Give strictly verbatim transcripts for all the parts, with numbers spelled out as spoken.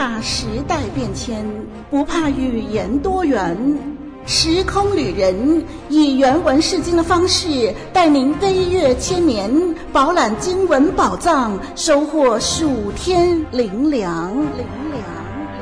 怕时代变迁，不怕语言多元。时空旅人以原文释经的方式，带您飞越千年，饱览经文宝藏，收获数天灵粮。灵粮。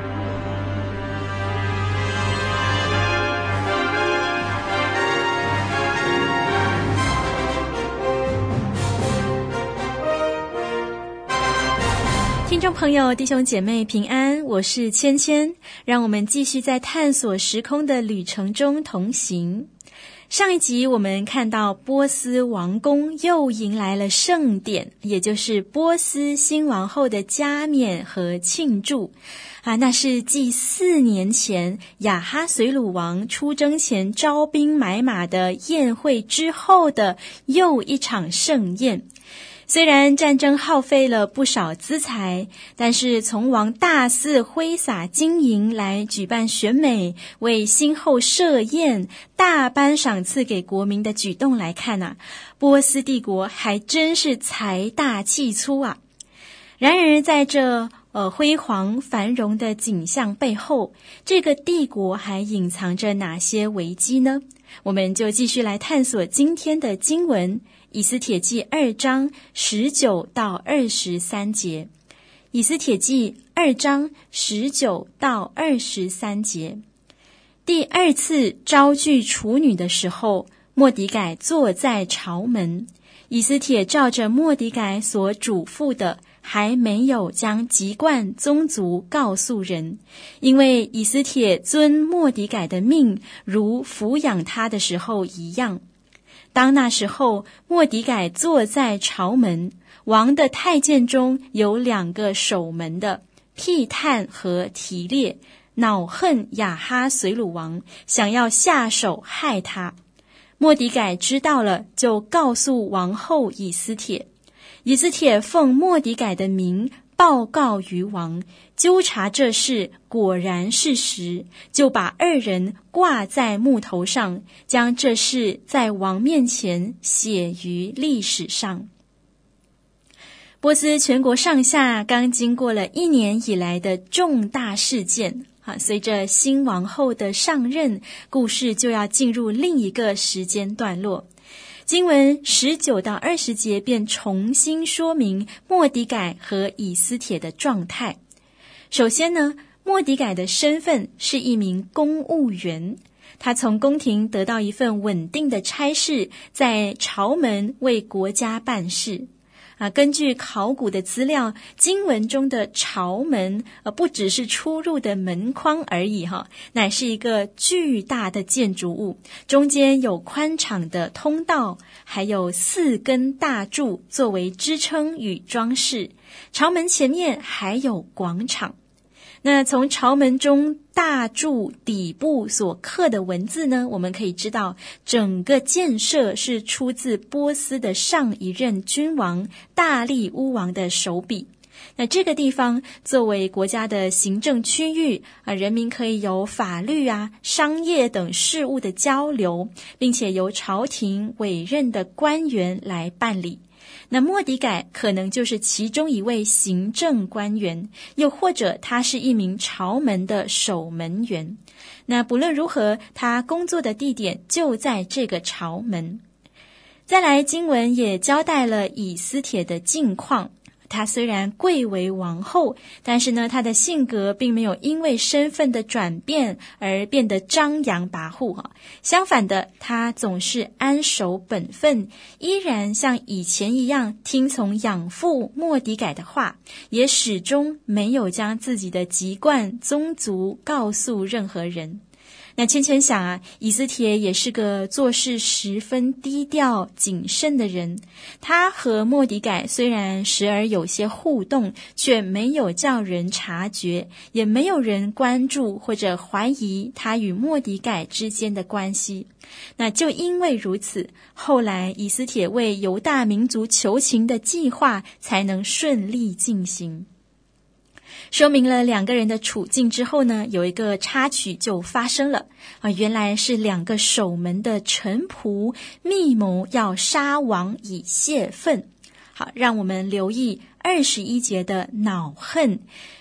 听众朋友，弟兄姐妹平安，我是芊芊，让我们继续在探索时空的旅程中同行。上一集我们看到波斯王宫又迎来了盛典，也就是波斯新王后的加冕和庆祝啊，那是继四年前亚哈随鲁王出征前招兵买马的宴会之后的又一场盛宴。虽然战争耗费了不少资财，但是从王大肆挥洒金银来举办选美，为新后设宴，大颁赏赐给国民的举动来看啊，波斯帝国还真是财大气粗啊。然而在这呃辉煌繁荣的景象背后，这个帝国还隐藏着哪些危机呢？我们就继续来探索今天的经文，以斯帖记二章十九到二十三节。以斯帖记二章十九到二十三节。第二次招聚处女的时候，末底改坐在朝门。以斯帖照着末底改所嘱咐的，还没有将籍贯宗族告诉人，因为以斯帖遵末底改的命，如抚养他的时候一样。当那时候，末底改坐在朝门，王的太监中有两个守门的，辟探和提列，恼恨亚哈随鲁王，想要下手害他。末底改知道了，就告诉王后以斯帖。以斯帖奉末底改的名报告于王，纠察这事果然是实，就把二人挂在木头上，将这事在王面前写于历史上。波斯全国上下刚经过了一年以来的重大事件，随着新王后的上任，故事就要进入另一个时间段落。经文十九到二十节便重新说明末底改和以斯帖的状态。首先呢，末底改的身份是一名公务员，他从宫廷得到一份稳定的差事，在朝门为国家办事。啊，根据考古的资料，经文中的朝门呃，不只是出入的门框而已哈，乃是一个巨大的建筑物，中间有宽敞的通道，还有四根大柱作为支撑与装饰。朝门前面还有广场。那从朝门中大柱底部所刻的文字呢，我们可以知道整个建设是出自波斯的上一任君王大利乌王的手笔。那这个地方作为国家的行政区域啊，人民可以有法律啊、商业等事务的交流，并且由朝廷委任的官员来办理。那末底改可能就是其中一位行政官员，又或者他是一名朝门的守门员。那不论如何，他工作的地点就在这个朝门。再来，经文也交代了以斯帖的近况。她虽然贵为王后，但是呢，她的性格并没有因为身份的转变而变得张扬跋扈哈。相反的，她总是安守本分，依然像以前一样听从养父末底改的话，也始终没有将自己的籍贯宗族告诉任何人。那芊芊想啊，以斯帖也是个做事十分低调谨慎的人。他和末底改虽然时而有些互动，却没有叫人察觉，也没有人关注或者怀疑他与末底改之间的关系。那就因为如此，后来以斯帖为犹大民族求情的计划才能顺利进行。说明了两个人的处境之后呢，有一个插曲就发生了啊，原来是两个守门的臣仆密谋要杀王以泄愤。好，让我们留意二十一节的恼恨。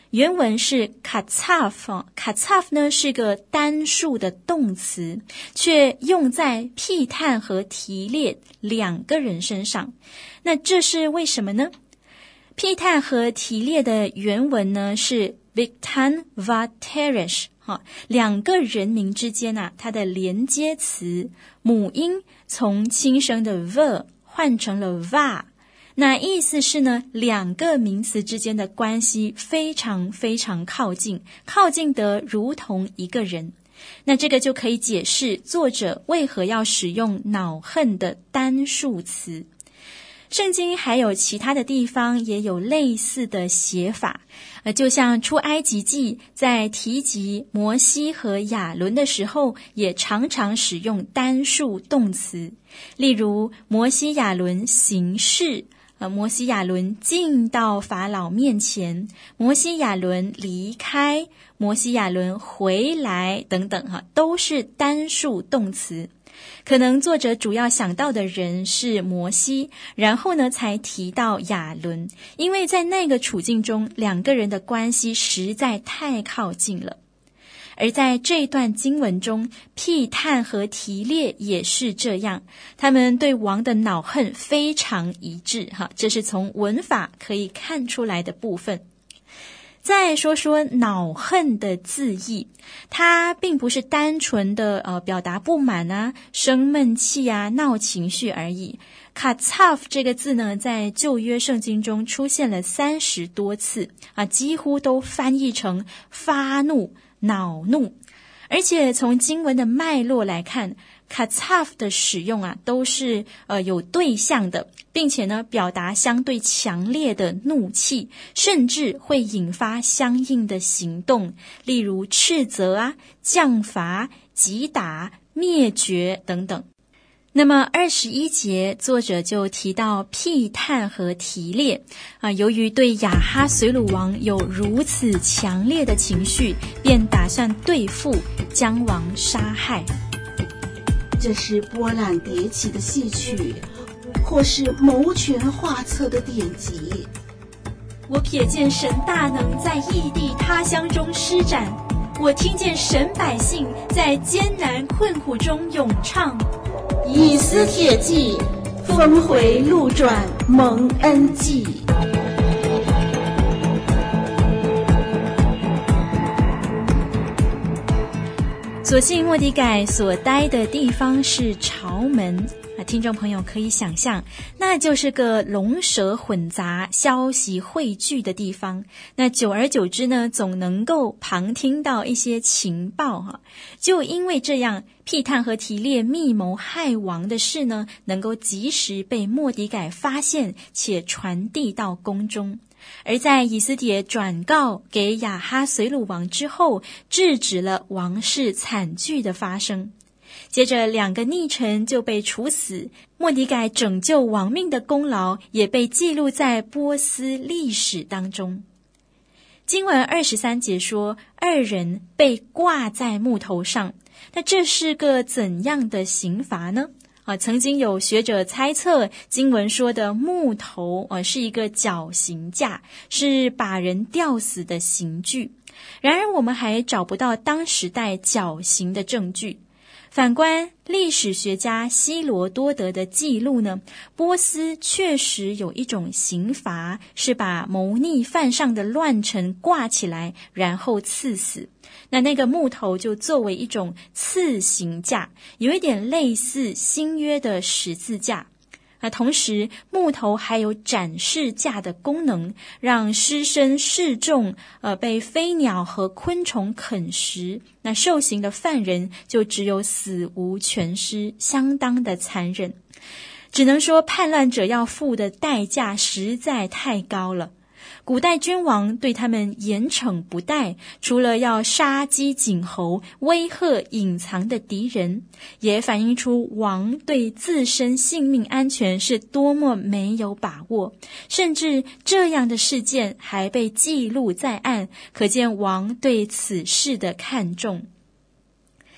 原文是 katsav，katsav 呢是个单数的动词，却用在辟探和提列两个人身上。那这是为什么呢？辟探和提列的原文呢是 Bigtan va Teresh， 两个人名之间啊，它的连接词母音从轻声的 v 换成了 va，那意思是呢，两个名词之间的关系非常非常靠近，靠近得如同一个人。那这个就可以解释作者为何要使用恼恨的单数词。圣经还有其他的地方也有类似的写法，呃，就像出埃及记在提及摩西和亚伦的时候，也常常使用单数动词。例如摩西亚伦行事，呃，摩西亚伦进到法老面前，摩西亚伦离开，摩西亚伦回来等等哈，都是单数动词。可能作者主要想到的人是摩西，然后呢才提到亚伦，因为在那个处境中，两个人的关系实在太靠近了。而在这段经文中，辟探和提列也是这样，他们对王的恼恨非常一致哈，这是从文法可以看出来的部分。再说说恼恨的字义，它并不是单纯的呃表达不满啊、生闷气啊、闹情绪而已。katsav 这个字呢，在旧约圣经中出现了三十多次啊，几乎都翻译成发怒、恼怒。而且从经文的脉络来看，katsav 的使用啊，都是呃有对象的，并且呢表达相对强烈的怒气，甚至会引发相应的行动，例如斥责啊、降罚、击打、灭绝等等。那么二十一节作者就提到辟探和提列啊，由于对亚哈随鲁王有如此强烈的情绪，便打算对付，将王杀害。 这是波澜迭起的戏曲，或是谋权画策的典籍。 我瞥见神大能在异地他乡中施展，我听见神百姓在艰难困苦中咏唱。 以斯帖记，峰回路转，蒙恩记。 所幸末底改所待的地方是朝门啊，听众朋友可以想象，那就是个龙蛇混杂、消息汇聚的地方。那久而久之呢，总能够旁听到一些情报哈。就因为这样，辟探和提列密谋害王的事呢，能够及时被末底改发现，且传递到宫中。而在以斯帖转告给亚哈随鲁王之后，制止了王室惨剧的发生。接着两个逆臣就被处死，末底改拯救王命的功劳也被记录在波斯历史当中。经文二十三节说，二人被挂在木头上，那这是个怎样的刑罚呢？啊，曾经有学者猜测，经文说的木头啊是一个绞刑架，是把人吊死的刑具。然而我们还找不到当时代绞刑的证据。反观历史学家希罗多德的记录呢，波斯确实有一种刑罚，是把谋逆犯上的乱臣挂起来，然后刺死。那那个木头就作为一种刺刑架，有一点类似新约的十字架。那同时木头还有展示架的功能，让尸身示众呃，被飞鸟和昆虫啃食，那受刑的犯人就只有死无全尸，相当的残忍。只能说叛乱者要付的代价实在太高了。古代君王对他们严惩不贷，除了要杀鸡儆猴，威吓隐藏的敌人，也反映出王对自身性命安全是多么没有把握，甚至这样的事件还被记录在案，可见王对此事的看重。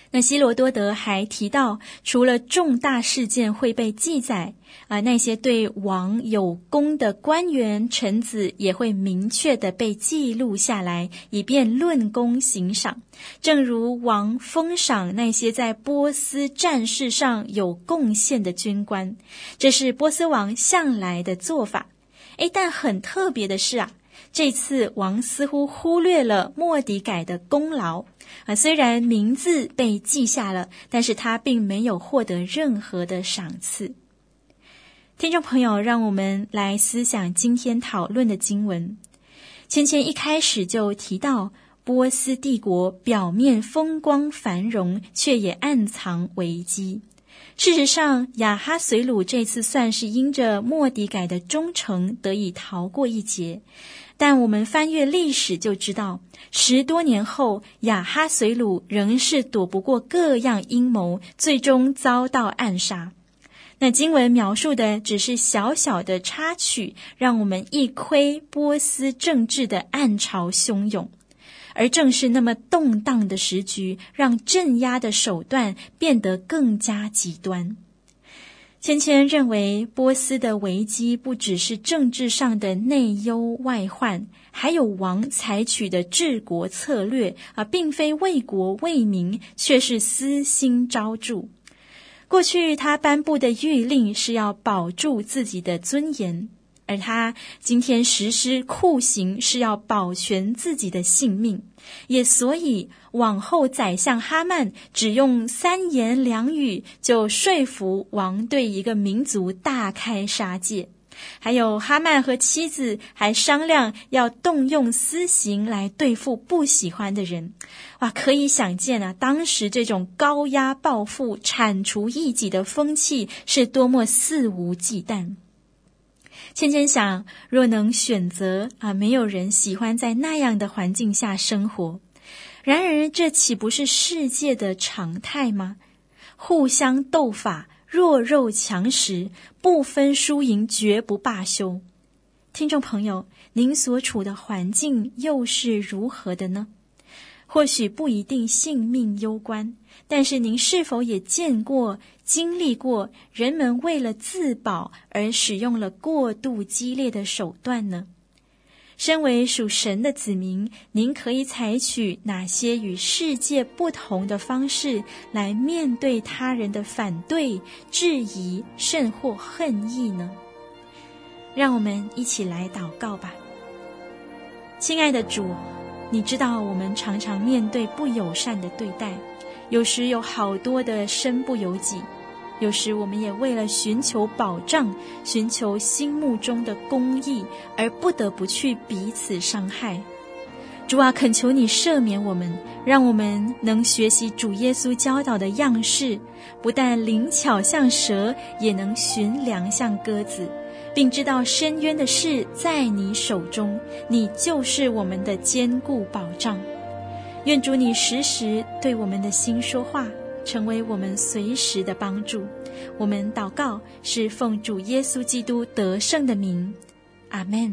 那希罗多德还提到，除了重大事件会被记载，啊，那些对王有功的官员臣子也会明确地被记录下来，以便论功行赏。正如王封赏那些在波斯战事上有贡献的军官，这是波斯王向来的做法。诶，但很特别的是啊，这次王似乎忽略了末底改的功劳啊，虽然名字被记下了，但是他并没有获得任何的赏赐。听众朋友，让我们来思想今天讨论的经文。芊芊一开始就提到，波斯帝国表面风光繁荣，却也暗藏危机。事实上，亚哈随鲁这次算是因着末底改的忠诚得以逃过一劫。但我们翻阅历史就知道，十多年后，亚哈随鲁仍是躲不过各样阴谋，最终遭到暗杀。那经文描述的只是小小的插曲，让我们一窥波斯政治的暗潮汹涌。而正是那么动荡的时局，让镇压的手段变得更加极端。芊芊认为，波斯的危机不只是政治上的内忧外患，还有王采取的治国策略啊，并非为国为民，却是私心昭著。过去他颁布的谕令是要保住自己的尊严，而他今天实施酷刑是要保全自己的性命。也所以往后宰相哈曼只用三言两语就说服王对一个民族大开杀戒。还有哈曼和妻子还商量要动用私刑来对付不喜欢的人。哇，可以想见啊，当时这种高压报复、铲除异己的风气是多么肆无忌惮。芊芊想，若能选择啊，没有人喜欢在那样的环境下生活。然而，这岂不是世界的常态吗？互相斗法，弱肉强食，不分输赢，绝不罢休。听众朋友，您所处的环境又是如何的呢？或许不一定性命攸关，但是您是否也见过、经历过人们为了自保而使用了过度激烈的手段呢？身为属神的子民，您可以采取哪些与世界不同的方式来面对他人的反对、质疑，甚或恨意呢？让我们一起来祷告吧。亲爱的主，你知道我们常常面对不友善的对待，有时有好多的身不由己，有时我们也为了寻求保障，寻求心目中的公义，而不得不去彼此伤害。主啊，恳求你赦免我们，让我们能学习主耶稣教导的样式，不但灵巧像蛇，也能寻良像鸽子，并知道深渊的事在你手中，你就是我们的坚固保障。愿主你时时对我们的心说话，成为我们随时的帮助。我们祷告是奉主耶稣基督得胜的名，阿们。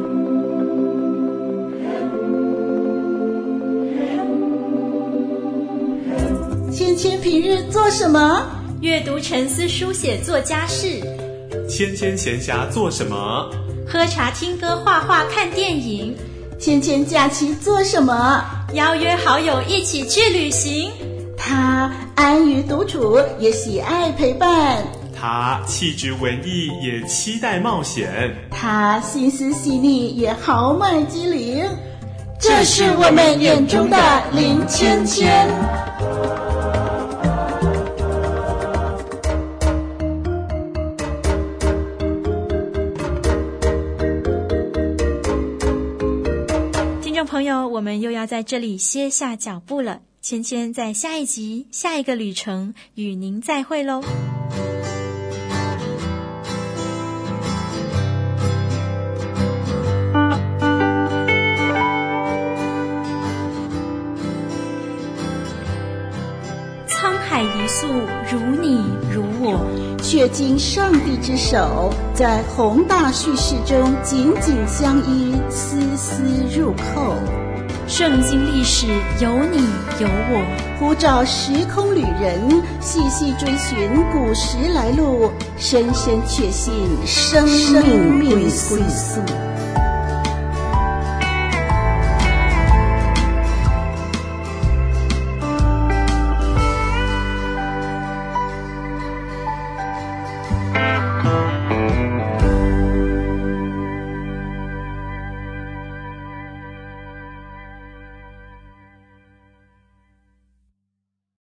芊芊平日做什么？ 阅读、沉思、书写、做家事。 芊芊闲暇做什么？ 喝茶、听歌、画画、看电影。 芊芊假期做什么？ 邀约好友一起去旅行。 他安于独处，也喜爱陪伴。 他气质文艺，也期待冒险。 他心思细腻，也豪迈机灵。这是我们眼中的林芊芊。 听众朋友，我们又要在这里歇下脚步了。芊芊在下一集、下一个旅程与您再会喽。沧海一粟，如你如我， 却经上帝之手，在宏大叙事中紧紧相依，丝丝入扣。 圣经历史有你有我， 呼召时空旅人，细细追寻古时来路，深深确信生命归宿。